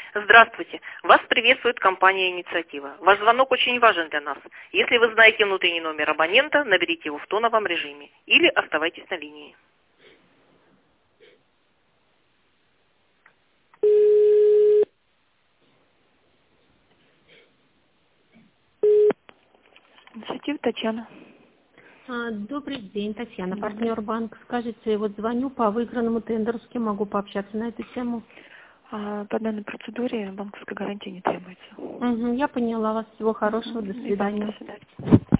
Здравствуйте. Вас приветствует компания «Инициатива». Ваш звонок очень важен для нас. Если вы знаете внутренний номер абонента, наберите его в тоновом режиме или оставайтесь на линии. «Инициатива», Татьяна. Добрый день, Татьяна, Добрый. партнер банк. Скажите, вот звоню по выигранному тендеру, с кем могу пообщаться на эту тему? По данной процедуре банковской гарантии не требуется. Я поняла вас. Всего хорошего. До И вам до свидания. свидания.